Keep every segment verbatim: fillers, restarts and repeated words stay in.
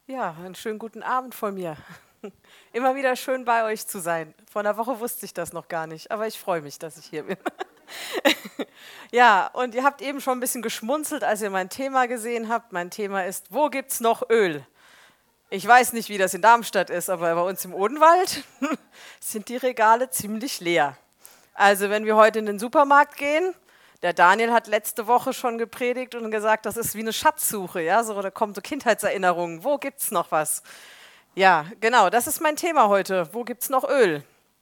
Ja, einen schönen guten Abend von mir. Immer wieder schön bei euch zu sein. Vor einer Woche wusste ich das noch gar nicht, aber ich freue mich, dass ich hier bin. Ja, und ihr habt eben schon ein bisschen geschmunzelt, als ihr mein Thema gesehen habt. Mein Thema ist: Wo gibt's noch Öl? Ich weiß nicht, wie das in Darmstadt ist, aber bei uns im Odenwald sind die Regale ziemlich leer. Also wenn wir heute in den Supermarkt gehen, der Daniel hat letzte Woche schon gepredigt und gesagt, das ist wie eine Schatzsuche, ja, so, da kommen so Kindheitserinnerungen. Wo gibt's noch was? Ja, genau, das ist mein Thema heute. Wo gibt's noch Öl?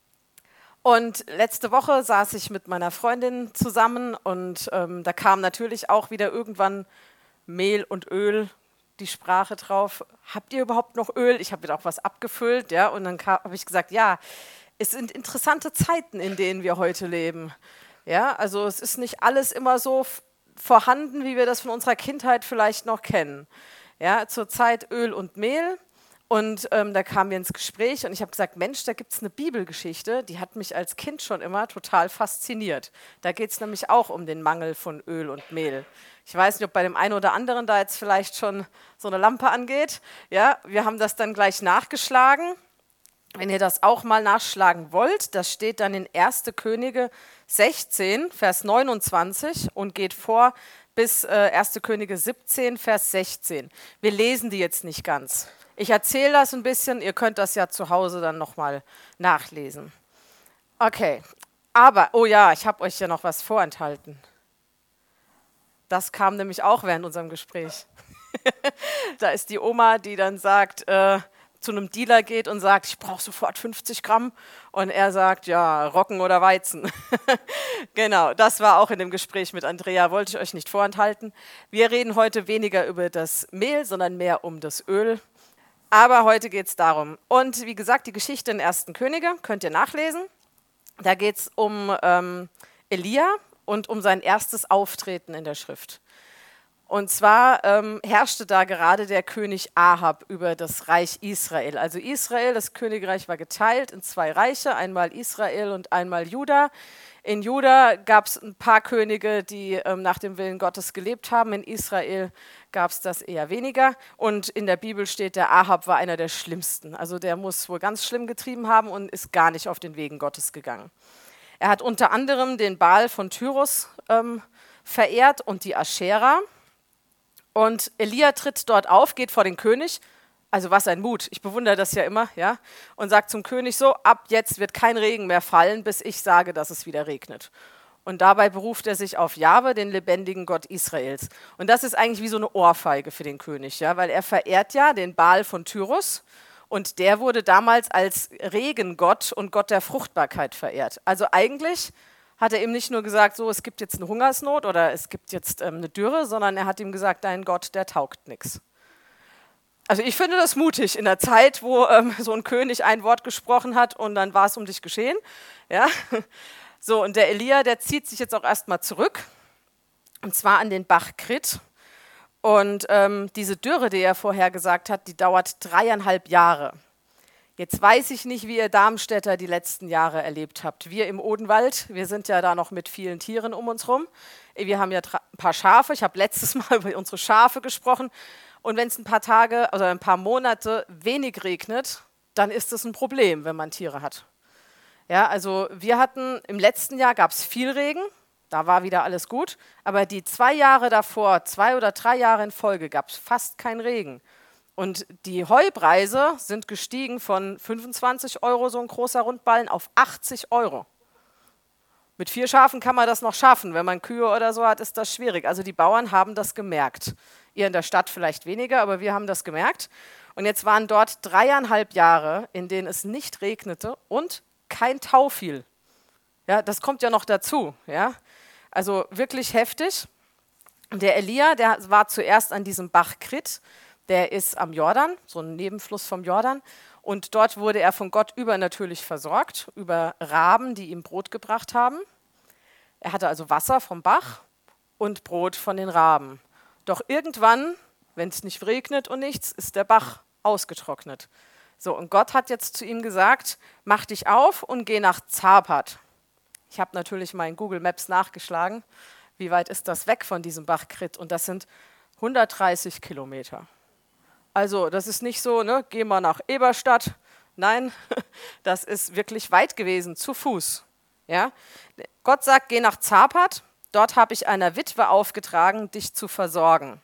Und letzte Woche saß ich mit meiner Freundin zusammen und ähm, da kam natürlich auch wieder irgendwann Mehl und Öl, die Sprache drauf. Habt ihr überhaupt noch Öl? Ich habe wieder auch was abgefüllt, ja, und dann habe ich gesagt, ja, es sind interessante Zeiten, in denen wir heute leben. Ja, also es ist nicht alles immer so f- vorhanden, wie wir das von unserer Kindheit vielleicht noch kennen. Ja, zurzeit Öl und Mehl. Und ähm, da kamen wir ins Gespräch und ich habe gesagt, Mensch, da gibt es eine Bibelgeschichte, die hat mich als Kind schon immer total fasziniert. Da geht es nämlich auch um den Mangel von Öl und Mehl. Ich weiß nicht, ob bei dem einen oder anderen da jetzt vielleicht schon so eine Lampe angeht. Ja, wir haben das dann gleich nachgeschlagen. Wenn ihr das auch mal nachschlagen wollt, das steht dann in erste Könige sechzehn, Vers neunundzwanzig und geht vor bis äh, erste Könige siebzehn, Vers sechzehn. Wir lesen die jetzt nicht ganz. Ich erzähle das ein bisschen, ihr könnt das ja zu Hause dann nochmal nachlesen. Okay, aber, oh ja, ich habe euch ja noch was vorenthalten. Das kam nämlich auch während unserem Gespräch. Da ist die Oma, die dann sagt, äh, zu einem Dealer geht und sagt, ich brauche sofort fünfzig Gramm. Und er sagt, ja, Roggen oder Weizen. Genau, das war auch in dem Gespräch mit Andrea, wollte ich euch nicht vorenthalten. Wir reden heute weniger über das Mehl, sondern mehr um das Öl. Aber heute geht es darum. Und wie gesagt, die Geschichte in ersten Könige könnt ihr nachlesen. Da geht es um ähm, Elia und um sein erstes Auftreten in der Schrift. Und zwar ähm, herrschte da gerade der König Ahab über das Reich Israel. Also Israel, das Königreich war geteilt in zwei Reiche, einmal Israel und einmal Juda. In Juda gab es ein paar Könige, die ähm, nach dem Willen Gottes gelebt haben. In Israel gab es das eher weniger. Und in der Bibel steht, der Ahab war einer der schlimmsten. Also der muss wohl ganz schlimm getrieben haben und ist gar nicht auf den Wegen Gottes gegangen. Er hat unter anderem den Baal von Tyrus ähm, verehrt und die Aschera. Und Elia tritt dort auf, geht vor den König, also was ein Mut, ich bewundere das ja immer, ja, und sagt zum König so, ab jetzt wird kein Regen mehr fallen, bis ich sage, dass es wieder regnet. Und dabei beruft er sich auf Jahwe, den lebendigen Gott Israels. Und das ist eigentlich wie so eine Ohrfeige für den König, ja, weil er verehrt ja den Baal von Tyrus und der wurde damals als Regengott und Gott der Fruchtbarkeit verehrt. Also eigentlich hat er ihm nicht nur gesagt, so, es gibt jetzt eine Hungersnot oder es gibt jetzt ähm, eine Dürre, sondern er hat ihm gesagt, dein Gott, der taugt nichts. Also ich finde das mutig in der Zeit, wo ähm, so ein König ein Wort gesprochen hat und dann war es um dich geschehen. Ja? So, und der Elia, der zieht sich jetzt auch erstmal zurück, und zwar an den Bach Krit. Und ähm, diese Dürre, die er vorher gesagt hat, die dauert dreieinhalb Jahre. Jetzt weiß ich nicht, wie ihr Darmstädter die letzten Jahre erlebt habt. Wir im Odenwald, wir sind ja da noch mit vielen Tieren um uns rum. Wir haben ja ein paar Schafe. Ich habe letztes Mal über unsere Schafe gesprochen. Und wenn es ein paar Tage oder ein paar Monate wenig regnet, dann ist das ein Problem, wenn man Tiere hat. Ja, also wir hatten im letzten Jahr gab es viel Regen, da war wieder alles gut. Aber die zwei Jahre davor, zwei oder drei Jahre in Folge, gab es fast keinen Regen. Und die Heupreise sind gestiegen von fünfundzwanzig Euro, so ein großer Rundballen, auf achtzig Euro. Mit vier Schafen kann man das noch schaffen. Wenn man Kühe oder so hat, ist das schwierig. Also die Bauern haben das gemerkt. Ihr in der Stadt vielleicht weniger, aber wir haben das gemerkt. Und jetzt waren dort dreieinhalb Jahre, in denen es nicht regnete und kein Tau fiel. Ja, das kommt ja noch dazu. Ja? Also wirklich heftig. Und der Elia, der war zuerst an diesem Bach Krit. Der ist am Jordan, so ein Nebenfluss vom Jordan. Und dort wurde er von Gott übernatürlich versorgt, über Raben, die ihm Brot gebracht haben. Er hatte also Wasser vom Bach und Brot von den Raben. Doch irgendwann, wenn es nicht regnet und nichts, ist der Bach ausgetrocknet. So, und Gott hat jetzt zu ihm gesagt, mach dich auf und geh nach Zapat. Ich habe natürlich mal in Google Maps nachgeschlagen, wie weit ist das weg von diesem Bach Krit. Und das sind hundertdreißig Kilometer. Also das ist nicht so, ne, geh mal nach Eberstadt. Nein, das ist wirklich weit gewesen, zu Fuß. Ja? Gott sagt, geh nach Zapat, dort habe ich einer Witwe aufgetragen, dich zu versorgen.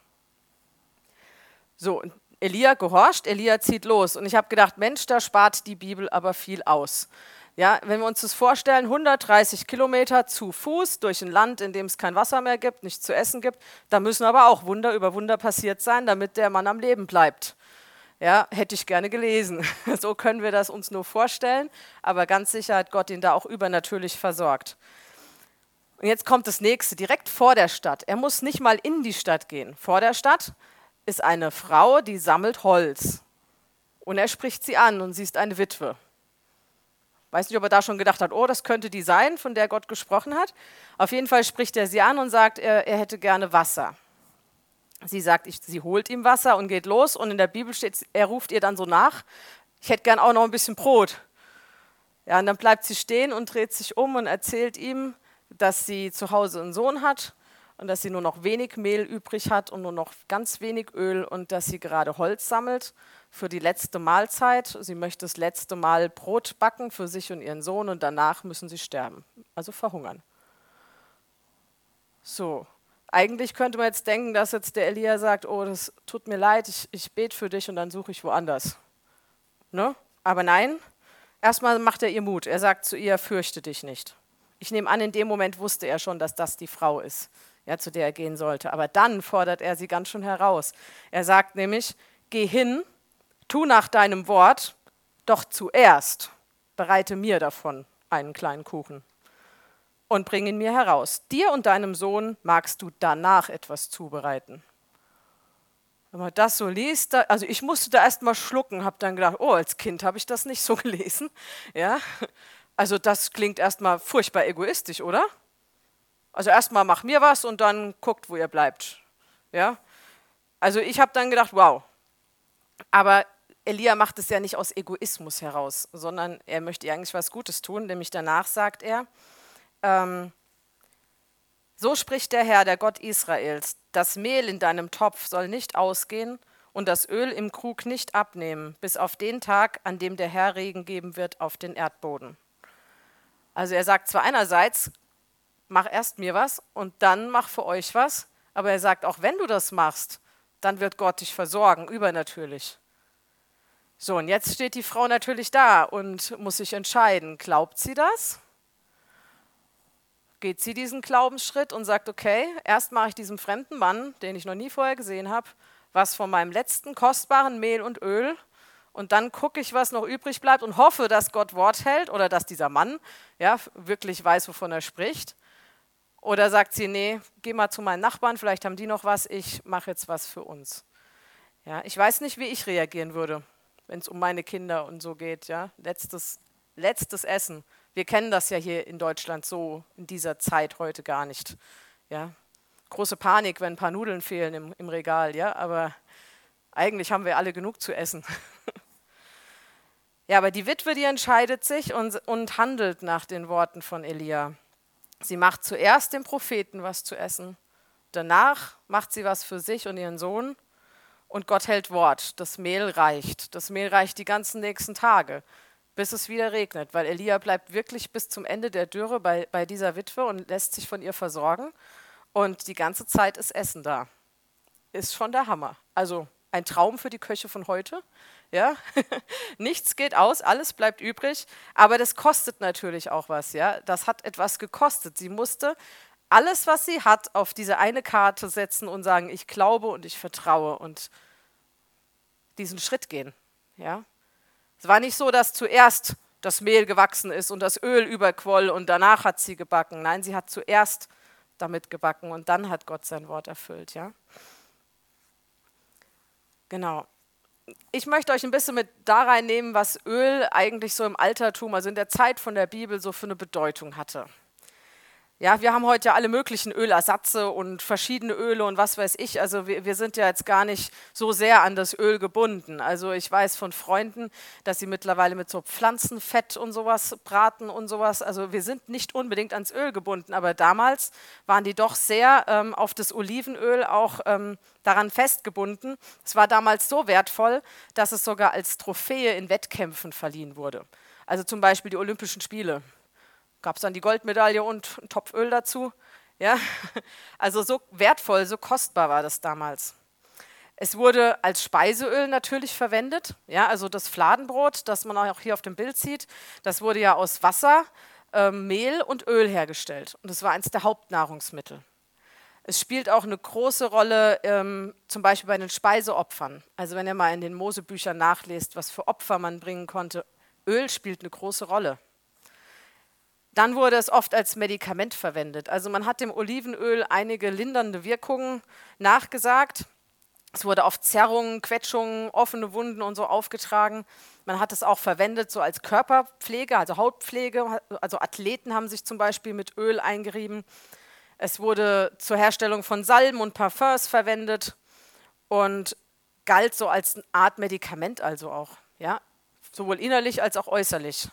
So, Elia gehorcht, Elia zieht los. Und ich habe gedacht, Mensch, da spart die Bibel aber viel aus. Ja, wenn wir uns das vorstellen, hundertdreißig Kilometer zu Fuß durch ein Land, in dem es kein Wasser mehr gibt, nichts zu essen gibt, da müssen aber auch Wunder über Wunder passiert sein, damit der Mann am Leben bleibt. Ja, hätte ich gerne gelesen. So können wir das uns nur vorstellen, aber ganz sicher hat Gott ihn da auch übernatürlich versorgt. Und jetzt kommt das Nächste, direkt vor der Stadt. Er muss nicht mal in die Stadt gehen. Vor der Stadt ist eine Frau, die sammelt Holz. Und er spricht sie an und sie ist eine Witwe. Weiß nicht, ob er da schon gedacht hat, oh, das könnte die sein, von der Gott gesprochen hat. Auf jeden Fall spricht er sie an und sagt, er, er hätte gerne Wasser. Sie sagt, ich, sie holt ihm Wasser und geht los. Und in der Bibel steht, er ruft ihr dann so nach, ich hätte gern auch noch ein bisschen Brot. Ja, und dann bleibt sie stehen und dreht sich um und erzählt ihm, dass sie zu Hause einen Sohn hat und dass sie nur noch wenig Mehl übrig hat und nur noch ganz wenig Öl und dass sie gerade Holz sammelt für die letzte Mahlzeit. Sie möchte das letzte Mal Brot backen für sich und ihren Sohn und danach müssen sie sterben, also verhungern. So, eigentlich könnte man jetzt denken, dass jetzt der Elia sagt, oh, das tut mir leid, ich, ich bete für dich und dann suche ich woanders. Ne? Aber nein, erstmal macht er ihr Mut. Er sagt zu ihr, fürchte dich nicht. Ich nehme an, in dem Moment wusste er schon, dass das die Frau ist, ja, zu der er gehen sollte. Aber dann fordert er sie ganz schön heraus. Er sagt nämlich, geh hin, tu nach deinem Wort, doch zuerst bereite mir davon einen kleinen Kuchen und bring ihn mir heraus. Dir und deinem Sohn magst du danach etwas zubereiten. Wenn man das so liest, da, also ich musste da erst mal schlucken, habe dann gedacht, oh, als Kind habe ich das nicht so gelesen. Ja? Also das klingt erstmal furchtbar egoistisch, oder? Also erstmal mach mir was und dann guckt, wo ihr bleibt. Ja? Also ich habe dann gedacht, wow. Aber Elia macht es ja nicht aus Egoismus heraus, sondern er möchte ihr eigentlich was Gutes tun, nämlich danach sagt er, ähm, so spricht der Herr, der Gott Israels, das Mehl in deinem Topf soll nicht ausgehen und das Öl im Krug nicht abnehmen, bis auf den Tag, an dem der Herr Regen geben wird auf den Erdboden. Also er sagt zwar einerseits, mach erst mir was und dann mach für euch was, aber er sagt, auch wenn du das machst, dann wird Gott dich versorgen, übernatürlich. So, und jetzt steht die Frau natürlich da und muss sich entscheiden, glaubt sie das? Geht sie diesen Glaubensschritt und sagt, okay, erst mache ich diesem fremden Mann, den ich noch nie vorher gesehen habe, was von meinem letzten kostbaren Mehl und Öl und dann gucke ich, was noch übrig bleibt und hoffe, dass Gott Wort hält oder dass dieser Mann ja, wirklich weiß, wovon er spricht. Oder sagt sie, nee, geh mal zu meinen Nachbarn, vielleicht haben die noch was, ich mache jetzt was für uns. Ja, ich weiß nicht, wie ich reagieren würde, wenn es um meine Kinder und so geht. Ja? Letztes, letztes Essen. Wir kennen das ja hier in Deutschland so in dieser Zeit heute gar nicht. Ja? Große Panik, wenn ein paar Nudeln fehlen im, im Regal, ja? Aber eigentlich haben wir alle genug zu essen. Ja, aber die Witwe, die entscheidet sich und, und handelt nach den Worten von Elia. Sie macht zuerst dem Propheten was zu essen, danach macht sie was für sich und ihren Sohn und Gott hält Wort. Das Mehl reicht. Das Mehl reicht die ganzen nächsten Tage, bis es wieder regnet, weil Elia bleibt wirklich bis zum Ende der Dürre bei, bei dieser Witwe und lässt sich von ihr versorgen und die ganze Zeit ist Essen da. Ist schon der Hammer. Also ein Traum für die Köche von heute. Ja? Nichts geht aus, alles bleibt übrig, aber das kostet natürlich auch was. Ja? Das hat etwas gekostet. Sie musste alles, was sie hat, auf diese eine Karte setzen und sagen, ich glaube und ich vertraue und diesen Schritt gehen. Ja? Es war nicht so, dass zuerst das Mehl gewachsen ist und das Öl überquoll und danach hat sie gebacken. Nein, sie hat zuerst damit gebacken und dann hat Gott sein Wort erfüllt. Ja? Genau. Ich möchte euch ein bisschen mit da reinnehmen, was Öl eigentlich so im Altertum, also in der Zeit von der Bibel, so für eine Bedeutung hatte. Ja, wir haben heute ja alle möglichen Ölersatze und verschiedene Öle und was weiß ich. Also wir, wir sind ja jetzt gar nicht so sehr an das Öl gebunden. Also ich weiß von Freunden, dass sie mittlerweile mit so Pflanzenfett und sowas braten und sowas. Also wir sind nicht unbedingt ans Öl gebunden, aber damals waren die doch sehr ähm, auf das Olivenöl auch ähm, daran festgebunden. Es war damals so wertvoll, dass es sogar als Trophäe in Wettkämpfen verliehen wurde. Also zum Beispiel die Olympischen Spiele. Gab es dann die Goldmedaille und einen Topf Öl dazu. Ja? Also so wertvoll, so kostbar war das damals. Es wurde als Speiseöl natürlich verwendet. Ja? Also das Fladenbrot, das man auch hier auf dem Bild sieht, das wurde ja aus Wasser, ähm, Mehl und Öl hergestellt. Und das war eines der Hauptnahrungsmittel. Es spielt auch eine große Rolle, ähm, zum Beispiel bei den Speiseopfern. Also wenn ihr mal in den Mosebüchern nachlest, was für Opfer man bringen konnte, Öl spielt eine große Rolle. Dann wurde es oft als Medikament verwendet. Also man hat dem Olivenöl einige lindernde Wirkungen nachgesagt. Es wurde auf Zerrungen, Quetschungen, offene Wunden und so aufgetragen. Man hat es auch verwendet so als Körperpflege, also Hautpflege. Also Athleten haben sich zum Beispiel mit Öl eingerieben. Es wurde zur Herstellung von Salben und Parfums verwendet und galt so als eine Art Medikament also auch, ja, sowohl innerlich als auch äußerlich.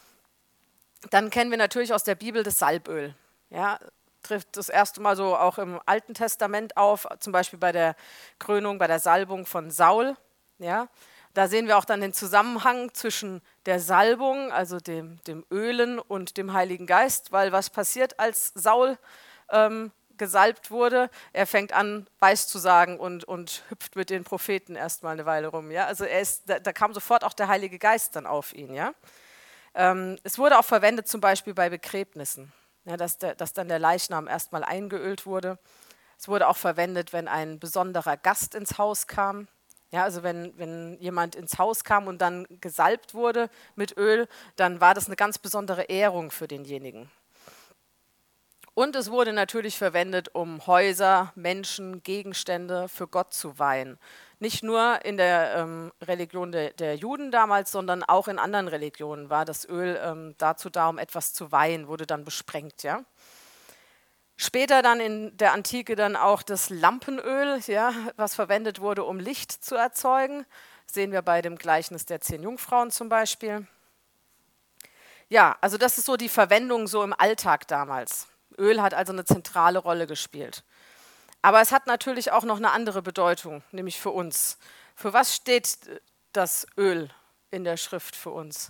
Dann kennen wir natürlich aus der Bibel das Salböl. Ja, trifft das erste Mal so auch im Alten Testament auf, zum Beispiel bei der Krönung, bei der Salbung von Saul. Ja, da sehen wir auch dann den Zusammenhang zwischen der Salbung, also dem, dem Ölen und dem Heiligen Geist, weil was passiert, als Saul ähm, gesalbt wurde? Er fängt an, Weiß zu sagen und, und hüpft mit den Propheten erstmal eine Weile rum. Ja, also er ist, da, da kam sofort auch der Heilige Geist dann auf ihn. Ja. Ähm, es wurde auch verwendet zum Beispiel bei Begräbnissen, ja, dass, der, dass dann der Leichnam erstmal eingeölt wurde. Es wurde auch verwendet, wenn ein besonderer Gast ins Haus kam. Ja, also wenn, wenn jemand ins Haus kam und dann gesalbt wurde mit Öl, dann war das eine ganz besondere Ehrung für denjenigen. Und es wurde natürlich verwendet, um Häuser, Menschen, Gegenstände für Gott zu weihen. Nicht nur in der ähm, Religion de, der Juden damals, sondern auch in anderen Religionen war das Öl ähm, dazu da, um etwas zu weihen, wurde dann besprengt. Ja? Später dann in der Antike dann auch das Lampenöl, ja, was verwendet wurde, um Licht zu erzeugen. Sehen wir bei dem Gleichnis der zehn Jungfrauen zum Beispiel. Ja, also das ist so die Verwendung so im Alltag damals. Öl hat also eine zentrale Rolle gespielt. Aber es hat natürlich auch noch eine andere Bedeutung, nämlich für uns. Für was steht das Öl in der Schrift für uns?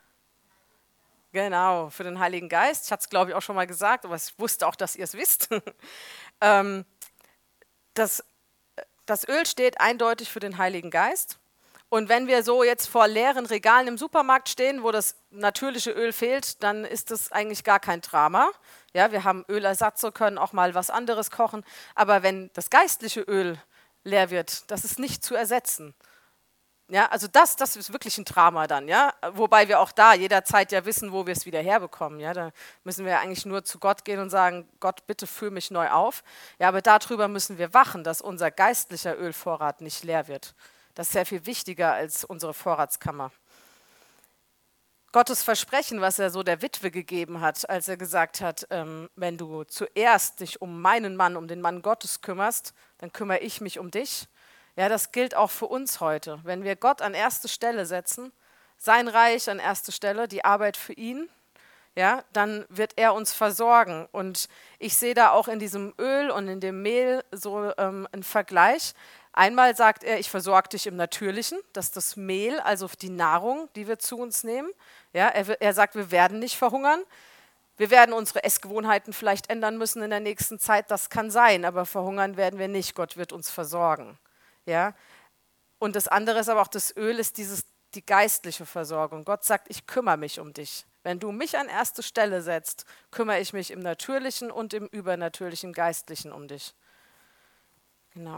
Genau, für den Heiligen Geist. Ich hatte es, glaube ich, auch schon mal gesagt, aber ich wusste auch, dass ihr es wisst. ähm, das, das Öl steht eindeutig für den Heiligen Geist. Und wenn wir so jetzt vor leeren Regalen im Supermarkt stehen, wo das natürliche Öl fehlt, dann ist das eigentlich gar kein Drama. Ja, wir haben Ölersatz, können auch mal was anderes kochen. Aber wenn das geistliche Öl leer wird, das ist nicht zu ersetzen. Ja, also das, das ist wirklich ein Drama dann. Ja? Wobei wir auch da jederzeit ja wissen, wo wir es wieder herbekommen. Ja? Da müssen wir eigentlich nur zu Gott gehen und sagen, Gott, bitte füll mich neu auf. Ja, aber darüber müssen wir wachen, dass unser geistlicher Ölvorrat nicht leer wird. Das ist sehr viel wichtiger als unsere Vorratskammer. Gottes Versprechen, was er so der Witwe gegeben hat, als er gesagt hat, ähm, wenn du zuerst dich um meinen Mann, um den Mann Gottes kümmerst, dann kümmere ich mich um dich. Ja, das gilt auch für uns heute. Wenn wir Gott an erste Stelle setzen, sein Reich an erste Stelle, die Arbeit für ihn, ja, dann wird er uns versorgen. Und ich sehe da auch in diesem Öl und in dem Mehl so ähm, einen Vergleich. Einmal sagt er, ich versorge dich im Natürlichen, das ist das Mehl, also die Nahrung, die wir zu uns nehmen. Ja, er, er sagt, wir werden nicht verhungern. Wir werden unsere Essgewohnheiten vielleicht ändern müssen in der nächsten Zeit, das kann sein, aber verhungern werden wir nicht. Gott wird uns versorgen. Ja? Und das andere ist aber auch, das Öl ist dieses, die geistliche Versorgung. Gott sagt, ich kümmere mich um dich. Wenn du mich an erste Stelle setzt, kümmere ich mich im Natürlichen und im Übernatürlichen, Geistlichen um dich. Genau.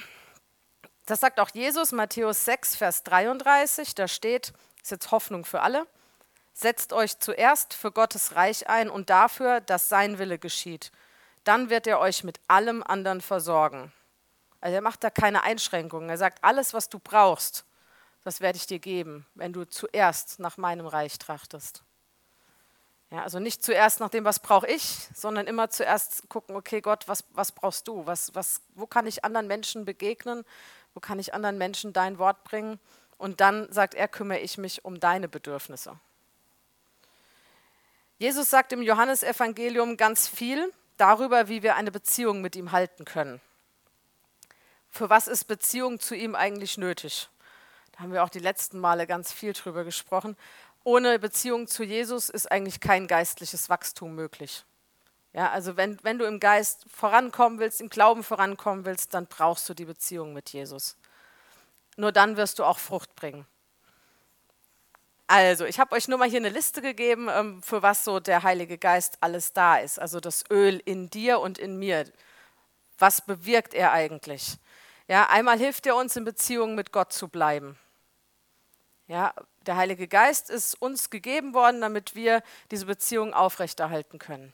Das sagt auch Jesus, Matthäus sechs, Vers dreiunddreißig, da steht, das ist jetzt Hoffnung für alle, setzt euch zuerst für Gottes Reich ein und dafür, dass sein Wille geschieht. Dann wird er euch mit allem anderen versorgen. Also er macht da keine Einschränkungen. Er sagt, alles, was du brauchst, das werde ich dir geben, wenn du zuerst nach meinem Reich trachtest. Ja, also nicht zuerst nach dem, was brauche ich, sondern immer zuerst gucken, okay Gott, was, was brauchst du? Was, was, wo kann ich anderen Menschen begegnen? Wo kann ich anderen Menschen dein Wort bringen? Und dann sagt er, kümmere ich mich um deine Bedürfnisse. Jesus sagt im Johannesevangelium ganz viel darüber, wie wir eine Beziehung mit ihm halten können. Für was ist Beziehung zu ihm eigentlich nötig? Da haben wir auch die letzten Male ganz viel drüber gesprochen. Ohne Beziehung zu Jesus ist eigentlich kein geistliches Wachstum möglich. Ja, also wenn, wenn du im Geist vorankommen willst, im Glauben vorankommen willst, dann brauchst du die Beziehung mit Jesus. Nur dann wirst du auch Frucht bringen. Also, ich habe euch nur mal hier eine Liste gegeben, ähm, für was so der Heilige Geist alles da ist. Also das Öl in dir und in mir. Was bewirkt er eigentlich? Ja, einmal hilft er uns, in Beziehung mit Gott zu bleiben. Ja, der Heilige Geist ist uns gegeben worden, damit wir diese Beziehung aufrechterhalten können.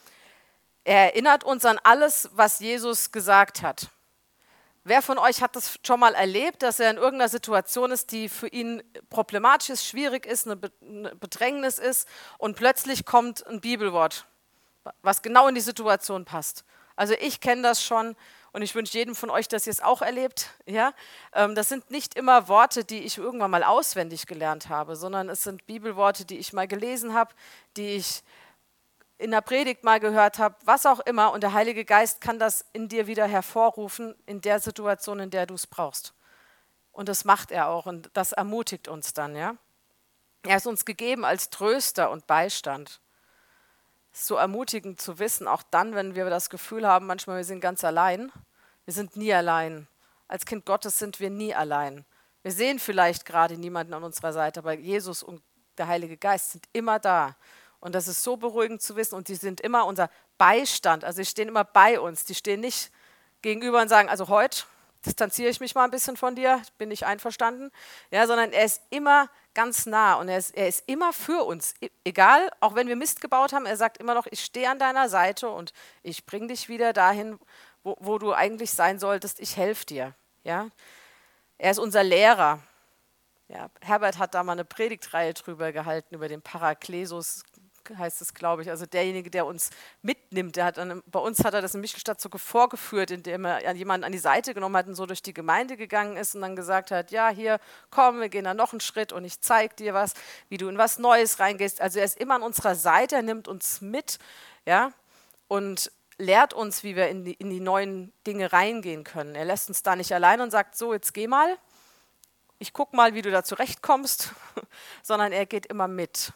Er erinnert uns an alles, was Jesus gesagt hat. Wer von euch hat das schon mal erlebt, dass er in irgendeiner Situation ist, die für ihn problematisch ist, schwierig ist, eine Bedrängnis ist und plötzlich kommt ein Bibelwort, was genau in die Situation passt? Also ich kenne das schon und ich wünsche jedem von euch, dass ihr es auch erlebt. Ja? Das sind nicht immer Worte, die ich irgendwann mal auswendig gelernt habe, sondern es sind Bibelworte, die ich mal gelesen habe, die ich in der Predigt mal gehört habe, was auch immer. Und der Heilige Geist kann das in dir wieder hervorrufen, in der Situation, in der du es brauchst. Und das macht er auch und das ermutigt uns dann. Ja? Er ist uns gegeben als Tröster und Beistand. Es ist so ermutigend zu wissen, auch dann, wenn wir das Gefühl haben, manchmal wir sind ganz allein. Wir sind nie allein. Als Kind Gottes sind wir nie allein. Wir sehen vielleicht gerade niemanden an unserer Seite, aber Jesus und der Heilige Geist sind immer da. Und das ist so beruhigend zu wissen. Und die sind immer unser Beistand. Also die stehen immer bei uns. Die stehen nicht gegenüber und sagen, also heute distanziere ich mich mal ein bisschen von dir, bin ich einverstanden. Ja, sondern er ist immer ganz nah und er ist, er ist immer für uns. E- Egal, auch wenn wir Mist gebaut haben, er sagt immer noch, ich stehe an deiner Seite und ich bringe dich wieder dahin, wo, wo du eigentlich sein solltest. Ich helfe dir. Ja? Er ist unser Lehrer. Ja, Herbert hat da mal eine Predigtreihe drüber gehalten, über den Paraklesos, heißt es, glaube ich, also derjenige, der uns mitnimmt. Der hat dann, bei uns hat er das in Michelstadt so vorgeführt, indem er jemanden an die Seite genommen hat und so durch die Gemeinde gegangen ist und dann gesagt hat, ja, hier, komm, wir gehen da noch einen Schritt und ich zeige dir was, wie du in was Neues reingehst. Also er ist immer an unserer Seite, er nimmt uns mit, ja, und lehrt uns, wie wir in die, in die neuen Dinge reingehen können. Er lässt uns da nicht allein und sagt, so, jetzt geh mal, ich guck mal, wie du da zurechtkommst, sondern er geht immer mit.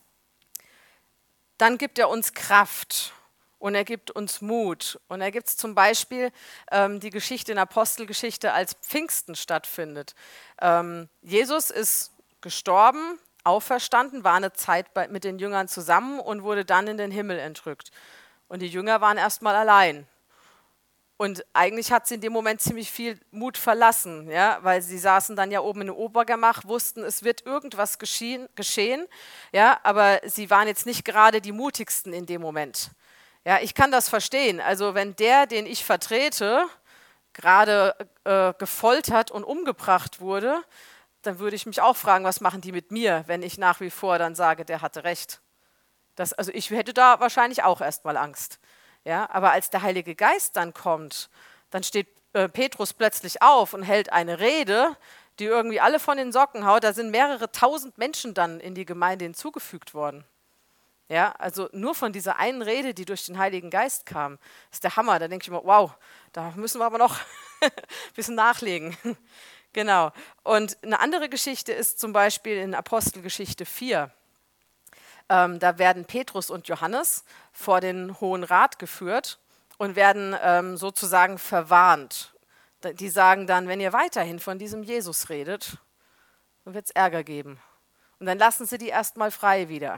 Dann gibt er uns Kraft und er gibt uns Mut. Und er gibt zum Beispiel ähm, die Geschichte in Apostelgeschichte, als Pfingsten stattfindet. Ähm, Jesus ist gestorben, auferstanden, war eine Zeit bei, mit den Jüngern zusammen und wurde dann in den Himmel entrückt. Und die Jünger waren erstmal allein. Und eigentlich hat sie in dem Moment ziemlich viel Mut verlassen, ja, weil sie saßen dann ja oben im Obergemach, wussten, es wird irgendwas geschehen, geschehen, ja, aber sie waren jetzt nicht gerade die mutigsten in dem Moment. Ja, ich kann das verstehen. Also wenn der, den ich vertrete, gerade äh, gefoltert und umgebracht wurde, dann würde ich mich auch fragen, was machen die mit mir, wenn ich nach wie vor dann sage, der hatte recht. Das, also ich hätte da wahrscheinlich auch erstmal Angst. Ja, aber als der Heilige Geist dann kommt, dann steht äh, Petrus plötzlich auf und hält eine Rede, die irgendwie alle von den Socken haut. Da sind mehrere tausend Menschen dann in die Gemeinde hinzugefügt worden. Ja, also nur von dieser einen Rede, die durch den Heiligen Geist kam, ist der Hammer. Da denke ich immer, wow, da müssen wir aber noch ein bisschen nachlegen. Genau. Und eine andere Geschichte ist zum Beispiel in Apostelgeschichte vier. Ähm, da werden Petrus und Johannes vor den Hohen Rat geführt und werden ähm, sozusagen verwarnt. Die sagen dann, wenn ihr weiterhin von diesem Jesus redet, dann wird es Ärger geben. Und dann lassen sie die erstmal frei wieder.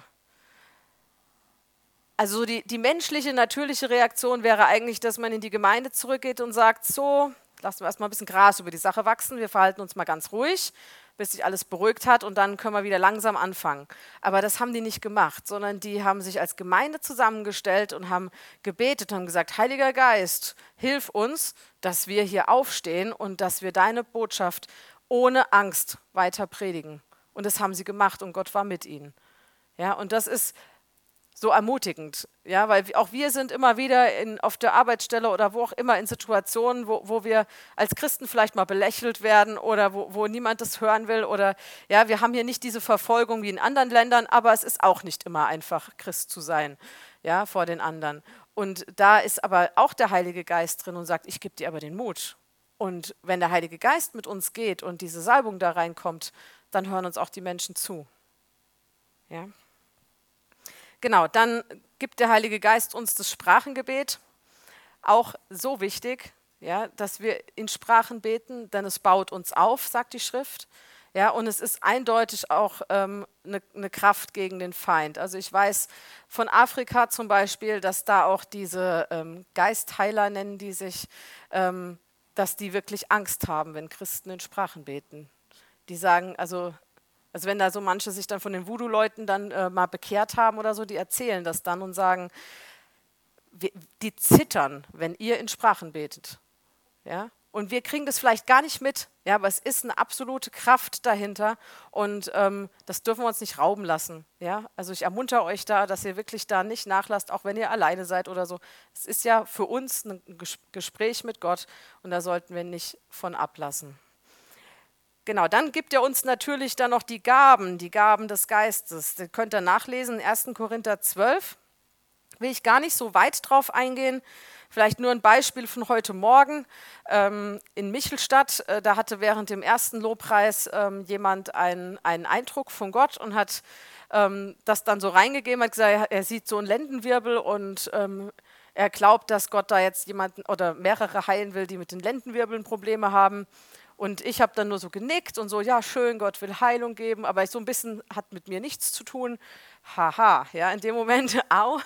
Also die, die menschliche, natürliche Reaktion wäre eigentlich, dass man in die Gemeinde zurückgeht und sagt, so, lassen wir erstmal ein bisschen Gras über die Sache wachsen, wir verhalten uns mal ganz ruhig, bis sich alles beruhigt hat und dann können wir wieder langsam anfangen. Aber das haben die nicht gemacht, sondern die haben sich als Gemeinde zusammengestellt und haben gebetet und haben gesagt, Heiliger Geist, hilf uns, dass wir hier aufstehen und dass wir deine Botschaft ohne Angst weiter predigen. Und das haben sie gemacht und Gott war mit ihnen. Ja, und das ist so ermutigend, ja, weil auch wir sind immer wieder in, auf der Arbeitsstelle oder wo auch immer in Situationen, wo, wo wir als Christen vielleicht mal belächelt werden oder wo, wo niemand das hören will oder ja, wir haben hier nicht diese Verfolgung wie in anderen Ländern, aber es ist auch nicht immer einfach, Christ zu sein, ja, vor den anderen. Und da ist aber auch der Heilige Geist drin und sagt, ich gebe dir aber den Mut. Und wenn der Heilige Geist mit uns geht und diese Salbung da reinkommt, dann hören uns auch die Menschen zu. Ja. Genau, dann gibt der Heilige Geist uns das Sprachengebet, auch so wichtig, ja, dass wir in Sprachen beten, denn es baut uns auf, sagt die Schrift. Ja, und es ist eindeutig auch ähm, eine, eine Kraft gegen den Feind. Also ich weiß von Afrika zum Beispiel, dass da auch diese ähm, Geistheiler nennen die sich, ähm, dass die wirklich Angst haben, wenn Christen in Sprachen beten. Die sagen, also Also wenn da so manche sich dann von den Voodoo-Leuten dann äh, mal bekehrt haben oder so, die erzählen das dann und sagen, wir, die zittern, wenn ihr in Sprachen betet. Ja? Und wir kriegen das vielleicht gar nicht mit, ja, aber es ist eine absolute Kraft dahinter und ähm, das dürfen wir uns nicht rauben lassen. Ja? Also ich ermuntere euch da, dass ihr wirklich da nicht nachlasst, auch wenn ihr alleine seid oder so. Es ist ja für uns ein Ges- Gespräch mit Gott und da sollten wir nicht von ablassen. Genau, dann gibt er uns natürlich dann noch die Gaben, die Gaben des Geistes. Das könnt ihr nachlesen, erster Korinther zwölf. Will ich gar nicht so weit drauf eingehen. Vielleicht nur ein Beispiel von heute Morgen ähm, in Michelstadt. Äh, da hatte während dem ersten Lobpreis ähm, jemand einen, einen Eindruck von Gott und hat ähm, das dann so reingegeben, hat gesagt, er sieht so einen Lendenwirbel und ähm, er glaubt, dass Gott da jetzt jemanden oder mehrere heilen will, die mit den Lendenwirbeln Probleme haben. Und ich habe dann nur so genickt und so, ja schön, Gott will Heilung geben, aber so ein bisschen hat mit mir nichts zu tun. Haha, ja, in dem Moment, au,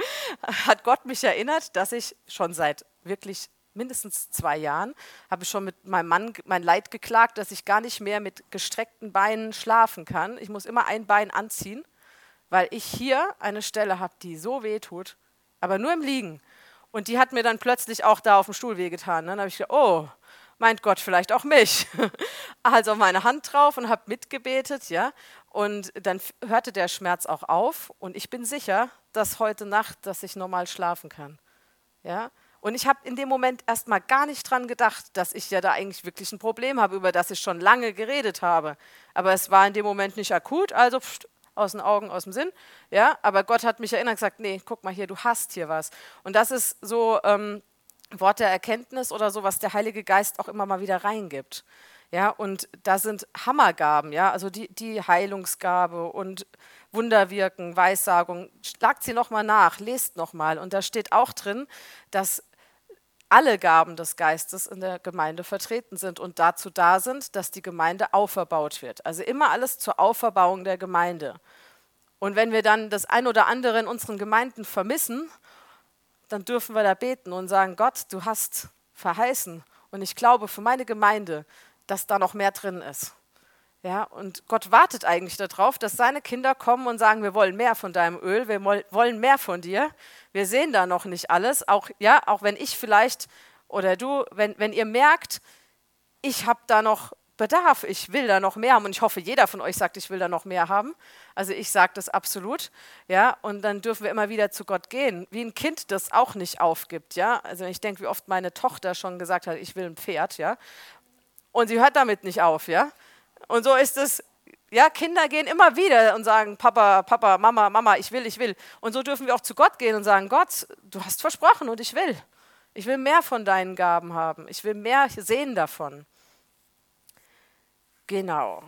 hat Gott mich erinnert, dass ich schon seit wirklich mindestens zwei Jahren, habe ich schon mit meinem Mann mein Leid geklagt, dass ich gar nicht mehr mit gestreckten Beinen schlafen kann. Ich muss immer ein Bein anziehen, weil ich hier eine Stelle habe, die so weh tut, aber nur im Liegen. Und die hat mir dann plötzlich auch da auf dem Stuhl wehgetan. Dann habe ich gedacht, oh, meint Gott vielleicht auch mich. Also meine Hand drauf und habe mitgebetet, ja. Und dann hörte der Schmerz auch auf und ich bin sicher, dass heute Nacht, dass ich normal schlafen kann. Ja. Und ich habe in dem Moment erstmal gar nicht dran gedacht, dass ich ja da eigentlich wirklich ein Problem habe, über das ich schon lange geredet habe. Aber es war in dem Moment nicht akut, also pst, aus den Augen, aus dem Sinn. Ja. Aber Gott hat mich erinnert und gesagt, nee, guck mal hier, du hast hier was. Und das ist so ähm, Wort der Erkenntnis oder so, was der Heilige Geist auch immer mal wieder reingibt. Ja, und da sind Hammergaben, ja, also die, die Heilungsgabe und Wunderwirken, Weissagung. Schlagt sie nochmal nach, lest nochmal. Und da steht auch drin, dass alle Gaben des Geistes in der Gemeinde vertreten sind und dazu da sind, dass die Gemeinde auferbaut wird. Also immer alles zur Auferbauung der Gemeinde. Und wenn wir dann das ein oder andere in unseren Gemeinden vermissen, dann dürfen wir da beten und sagen, Gott, du hast verheißen und ich glaube für meine Gemeinde, dass da noch mehr drin ist. Ja, und Gott wartet eigentlich darauf, dass seine Kinder kommen und sagen, wir wollen mehr von deinem Öl, wir wollen mehr von dir. Wir sehen da noch nicht alles, auch, ja, auch wenn ich vielleicht oder du, wenn, wenn ihr merkt, ich habe da noch Bedarf, ich will da noch mehr haben und ich hoffe, jeder von euch sagt, ich will da noch mehr haben. Also ich sage das absolut, ja, und dann dürfen wir immer wieder zu Gott gehen, wie ein Kind das auch nicht aufgibt, ja. Also ich denke, wie oft meine Tochter schon gesagt hat, ich will ein Pferd, ja, und sie hört damit nicht auf, ja. Und so ist es, ja, Kinder gehen immer wieder und sagen, Papa, Papa, Mama, Mama, ich will, ich will. Und so dürfen wir auch zu Gott gehen und sagen, Gott, du hast versprochen und ich will. Ich will mehr von deinen Gaben haben, ich will mehr sehen davon. Genau.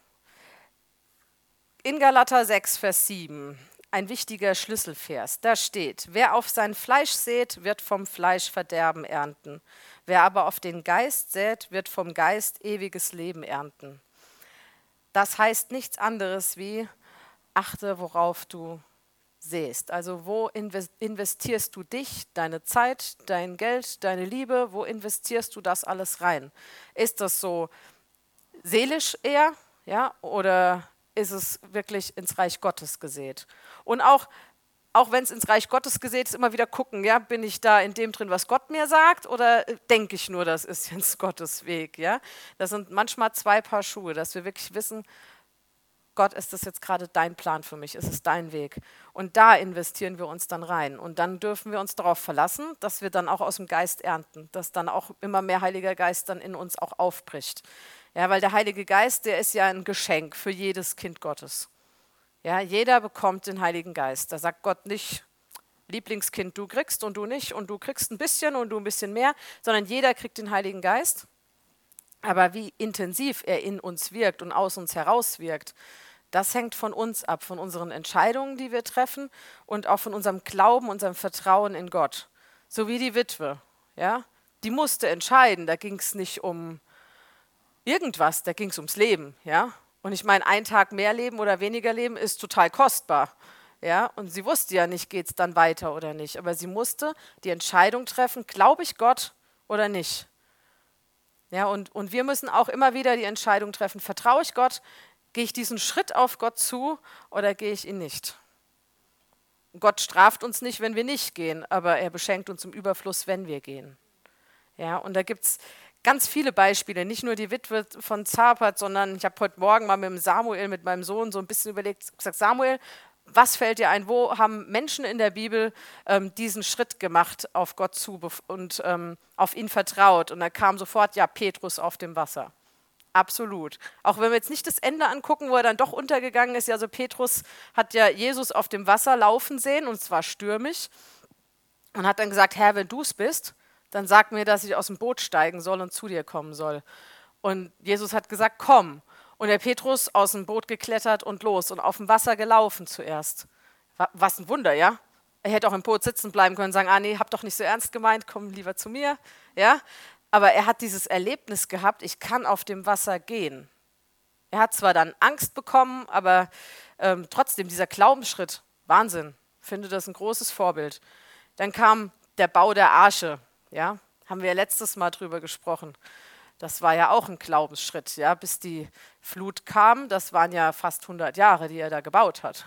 In Galater sechs, Vers sieben, ein wichtiger Schlüsselvers, da steht, wer auf sein Fleisch sät, wird vom Fleisch Verderben ernten. Wer aber auf den Geist sät, wird vom Geist ewiges Leben ernten. Das heißt nichts anderes wie, achte, worauf du säst. Also wo investierst du dich, deine Zeit, dein Geld, deine Liebe, wo investierst du das alles rein? Ist das so seelisch eher, ja, oder ist es wirklich ins Reich Gottes gesät? Und auch, auch wenn es ins Reich Gottes gesät ist, immer wieder gucken, ja, bin ich da in dem drin, was Gott mir sagt, oder denke ich nur, das ist jetzt Gottes Weg, ja? Das sind manchmal zwei Paar Schuhe, dass wir wirklich wissen, Gott, ist das jetzt gerade dein Plan für mich? Ist es dein Weg? Und da investieren wir uns dann rein. Und dann dürfen wir uns darauf verlassen, dass wir dann auch aus dem Geist ernten, dass dann auch immer mehr Heiliger Geist dann in uns auch aufbricht. Ja, weil der Heilige Geist, der ist ja ein Geschenk für jedes Kind Gottes. Ja, jeder bekommt den Heiligen Geist. Da sagt Gott nicht, Lieblingskind, du kriegst und du nicht und du kriegst ein bisschen und du ein bisschen mehr, sondern jeder kriegt den Heiligen Geist. Aber wie intensiv er in uns wirkt und aus uns heraus wirkt, das hängt von uns ab, von unseren Entscheidungen, die wir treffen und auch von unserem Glauben, unserem Vertrauen in Gott. So wie die Witwe, ja, die musste entscheiden, da ging es nicht um irgendwas, da ging es ums Leben, ja. Und ich meine, ein Tag mehr leben oder weniger leben ist total kostbar, ja. Und sie wusste ja nicht, geht es dann weiter oder nicht, aber sie musste die Entscheidung treffen, glaube ich Gott oder nicht. Ja, und, und wir müssen auch immer wieder die Entscheidung treffen, vertraue ich Gott, gehe ich diesen Schritt auf Gott zu oder gehe ich ihn nicht? Gott straft uns nicht, wenn wir nicht gehen, aber er beschenkt uns im Überfluss, wenn wir gehen. Ja, und da gibt es ganz viele Beispiele, nicht nur die Witwe von Zapat, sondern ich habe heute Morgen mal mit dem Samuel, mit meinem Sohn, so ein bisschen überlegt, gesagt, Samuel, was fällt dir ein, wo haben Menschen in der Bibel ähm, diesen Schritt gemacht auf Gott zu und ähm, auf ihn vertraut? Und da kam sofort, ja, Petrus auf dem Wasser. Absolut. Auch wenn wir jetzt nicht das Ende angucken, wo er dann doch untergegangen ist. Ja, also Petrus hat ja Jesus auf dem Wasser laufen sehen und zwar stürmisch und hat dann gesagt, Herr, wenn du es bist, dann sag mir, dass ich aus dem Boot steigen soll und zu dir kommen soll. Und Jesus hat gesagt, komm. Und der Petrus aus dem Boot geklettert und los und auf dem Wasser gelaufen zuerst. Was ein Wunder, ja? Er hätte auch im Boot sitzen bleiben können und sagen, ah nee, hab doch nicht so ernst gemeint, komm lieber zu mir, ja? Aber er hat dieses Erlebnis gehabt, ich kann auf dem Wasser gehen. Er hat zwar dann Angst bekommen, aber ähm, trotzdem dieser Glaubensschritt, Wahnsinn, ich finde das ein großes Vorbild. Dann kam der Bau der Arche, ja, haben wir ja letztes Mal drüber gesprochen. Das war ja auch ein Glaubensschritt, ja, bis die Flut kam, das waren ja fast hundert Jahre, die er da gebaut hat.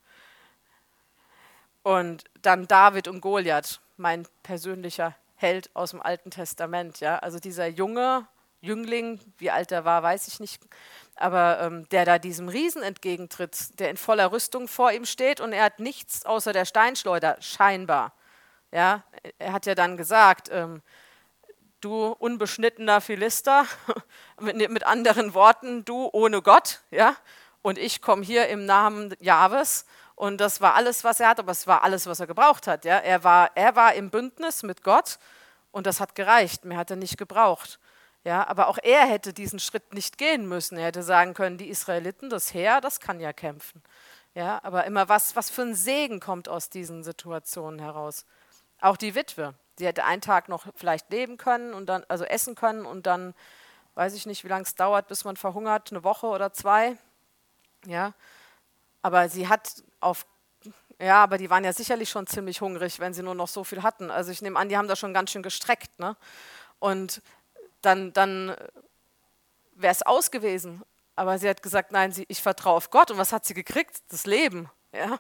Und dann David und Goliath, mein persönlicher Held aus dem Alten Testament, ja, also dieser junge Jüngling, wie alt er war, weiß ich nicht, aber ähm, der da diesem Riesen entgegentritt, der in voller Rüstung vor ihm steht und er hat nichts außer der Steinschleuder, scheinbar, ja, er hat ja dann gesagt, ähm, du unbeschnittener Philister, mit, mit anderen Worten, du ohne Gott, ja, und ich komme hier im Namen Jahwes. Und das war alles, was er hat, aber es war alles, was er gebraucht hat. Ja? Er war, er war im Bündnis mit Gott und das hat gereicht, mehr hat er nicht gebraucht. Ja? Aber auch er hätte diesen Schritt nicht gehen müssen. Er hätte sagen können, die Israeliten, das Heer, das kann ja kämpfen. Ja? Aber immer was, was für ein Segen kommt aus diesen Situationen heraus. Auch die Witwe, sie hätte einen Tag noch vielleicht leben können, und dann, also essen können und dann, weiß ich nicht, wie lange es dauert, bis man verhungert, eine Woche oder zwei. Ja? Aber sie hat auf, ja, aber die waren ja sicherlich schon ziemlich hungrig, wenn sie nur noch so viel hatten. Also ich nehme an, die haben da schon ganz schön gestreckt, ne? Und dann, dann wäre es aus gewesen. Aber sie hat gesagt, nein, sie, ich vertraue auf Gott. Und was hat sie gekriegt? Das Leben, ja.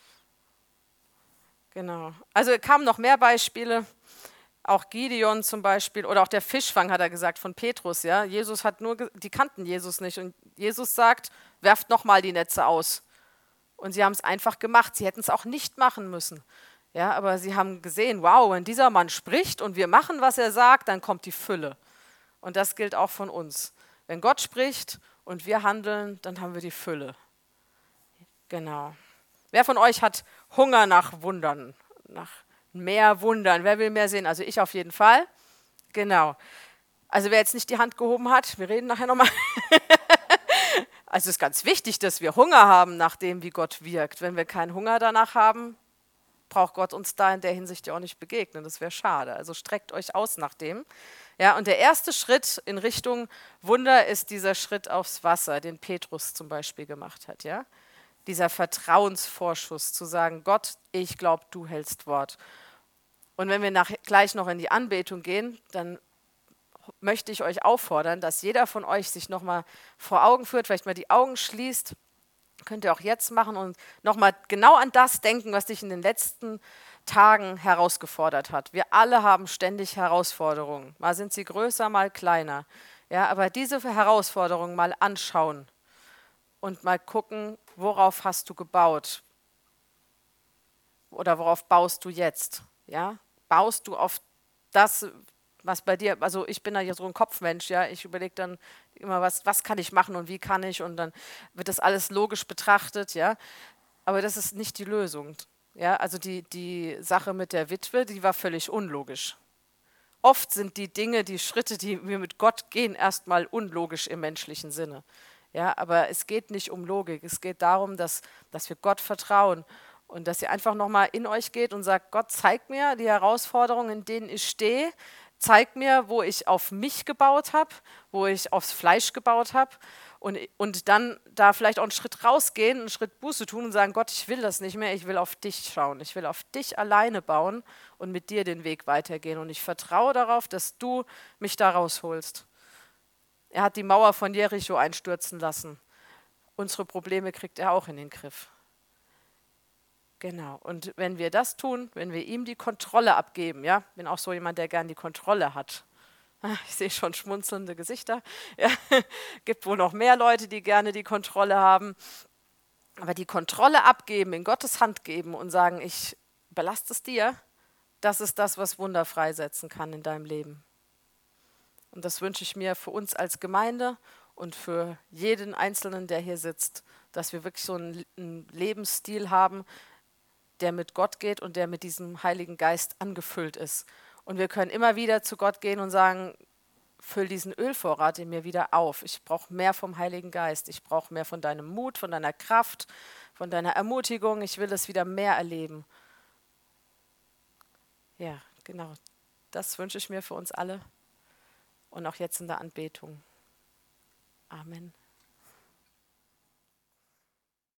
Genau. Also kamen noch mehr Beispiele. Auch Gideon zum Beispiel oder auch der Fischfang, hat er gesagt, von Petrus. Ja? Jesus hat nur, die kannten Jesus nicht. Und Jesus sagt, werft nochmal die Netze aus. Und sie haben es einfach gemacht. Sie hätten es auch nicht machen müssen. Ja, aber sie haben gesehen, wow, wenn dieser Mann spricht und wir machen, was er sagt, dann kommt die Fülle. Und das gilt auch von uns. Wenn Gott spricht und wir handeln, dann haben wir die Fülle. Genau. Wer von euch hat Hunger nach Wundern, nach mehr Wundern? Wer will mehr sehen? Also ich auf jeden Fall. Genau. Also wer jetzt nicht die Hand gehoben hat, wir reden nachher nochmal. Also es ist ganz wichtig, dass wir Hunger haben nach dem, wie Gott wirkt. Wenn wir keinen Hunger danach haben, braucht Gott uns da in der Hinsicht ja auch nicht begegnen. Das wäre schade. Also streckt euch aus nach dem. Ja, und der erste Schritt in Richtung Wunder ist dieser Schritt aufs Wasser, den Petrus zum Beispiel gemacht hat. Ja? Dieser Vertrauensvorschuss, zu sagen, Gott, ich glaube, du hältst Wort. Und wenn wir nach, gleich noch in die Anbetung gehen, dann möchte ich euch auffordern, dass jeder von euch sich nochmal vor Augen führt, vielleicht mal die Augen schließt, könnt ihr auch jetzt machen und nochmal genau an das denken, was dich in den letzten Tagen herausgefordert hat. Wir alle haben ständig Herausforderungen. Mal sind sie größer, mal kleiner. Ja, aber diese Herausforderungen mal anschauen und mal gucken, worauf hast du gebaut oder worauf baust du jetzt? Ja? Baust du auf das, was bei dir, also ich bin da ja so ein Kopfmensch, ja, ich überlege dann immer, was, was kann ich machen und wie kann ich und dann wird das alles logisch betrachtet, ja, aber das ist nicht die Lösung, ja, also die, die Sache mit der Witwe, die war völlig unlogisch. Oft sind die Dinge, die Schritte, die wir mit Gott gehen, erstmal unlogisch im menschlichen Sinne. Ja, aber es geht nicht um Logik. Es geht darum, dass, dass wir Gott vertrauen und dass ihr einfach nochmal in euch geht und sagt, Gott, zeig mir die Herausforderungen, in denen ich stehe. Zeig mir, wo ich auf mich gebaut habe, wo ich aufs Fleisch gebaut habe und, und dann da vielleicht auch einen Schritt rausgehen, einen Schritt Buße tun und sagen, Gott, ich will das nicht mehr, ich will auf dich schauen, ich will auf dich alleine bauen und mit dir den Weg weitergehen und ich vertraue darauf, dass du mich da rausholst. Er hat die Mauer von Jericho einstürzen lassen. Unsere Probleme kriegt er auch in den Griff. Genau. Und wenn wir das tun, wenn wir ihm die Kontrolle abgeben, ja, bin auch so jemand, der gern die Kontrolle hat. Ich sehe schon schmunzelnde Gesichter. Ja, gibt wohl noch mehr Leute, die gerne die Kontrolle haben. Aber die Kontrolle abgeben, in Gottes Hand geben und sagen, ich überlasse es dir, das ist das, was Wunder freisetzen kann in deinem Leben. Und das wünsche ich mir für uns als Gemeinde und für jeden Einzelnen, der hier sitzt, dass wir wirklich so einen, einen Lebensstil haben, der mit Gott geht und der mit diesem Heiligen Geist angefüllt ist. Und wir können immer wieder zu Gott gehen und sagen, füll diesen Ölvorrat in mir wieder auf. Ich brauche mehr vom Heiligen Geist. Ich brauche mehr von deinem Mut, von deiner Kraft, von deiner Ermutigung. Ich will es wieder mehr erleben. Ja, genau. Das wünsche ich mir für uns alle und auch jetzt in der Anbetung. Amen.